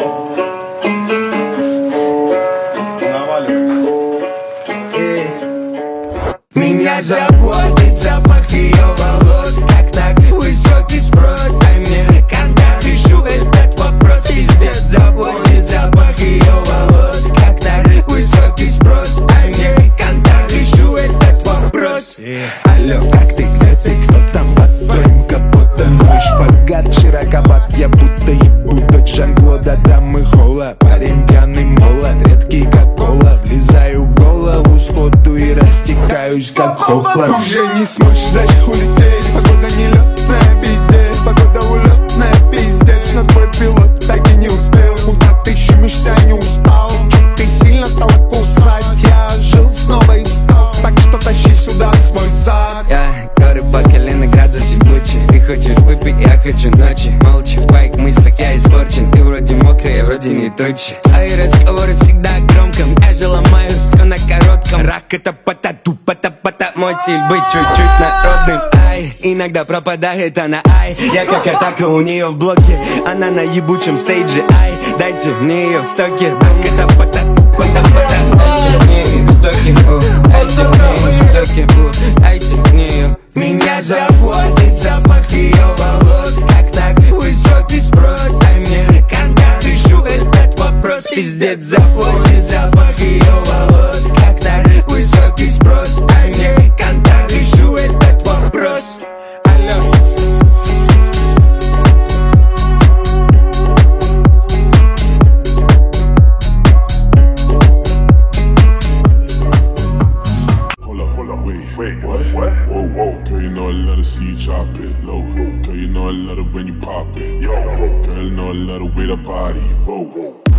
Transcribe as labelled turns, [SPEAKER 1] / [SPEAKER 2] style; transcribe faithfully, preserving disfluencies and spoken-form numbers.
[SPEAKER 1] Меня заводит запах ее волос, как так высокий спрос. Дай мне когда решу этот вопрос. Пиздец, заводит запах ее волос, как так высокий спрос. Дай мне когда решу этот вопрос. Алло, как ты, где ты, кто там под твоим капотом? Мой шпагат широковат, я будто ебу дочь Жан-Клода. Дамы холла, парень пьяный молод, редкий как кола. Влезаю в голову сходу и растекаюсь как хохла. Уже не сможешь дальше улететь, погода нелетная, пиздец. Погода улетная, пиздец. Но твой пилот так и не успел. Куда ты щемишься, не устал? Чё ты сильно стала кусать? Я жил снова и встал, так что тащи сюда свой зад.
[SPEAKER 2] Я горы по колено, градусы бучи. Ты хочешь выпить, я хочу ночи. Молча в твоих мыслях я испорчен. Ты вроде мокрый, я вроде не тучи. А и разговоры всегда громко. Я же ломаю все на коротком. Рак это пата-ту, пата-пата. Мой стиль быть чуть-чуть народным. Ай, иногда пропадает она, ай. Я как атака у нее в блоке. Она на ебучем стейдже, ай. Дайте мне ее в стоке. Так это пата-ту, пата-пата. Дайте мне ее в стоке, дайте мне ее в стоке, дайте мне ее.
[SPEAKER 1] Меня заводит запах ее волос, как так высокий спрос. Дай мне когда решу этот вопрос. Пиздец, заводит запах ее волос, как так высокий спрос. Дай мне когда решу этот вопрос. Алло.
[SPEAKER 3] Wait, what? What? Whoa, whoa. Girl, you know I love to see you drop it low. Girl, you know I love it when you pop it. Yo. Girl, you know I love the way that body. Whoa.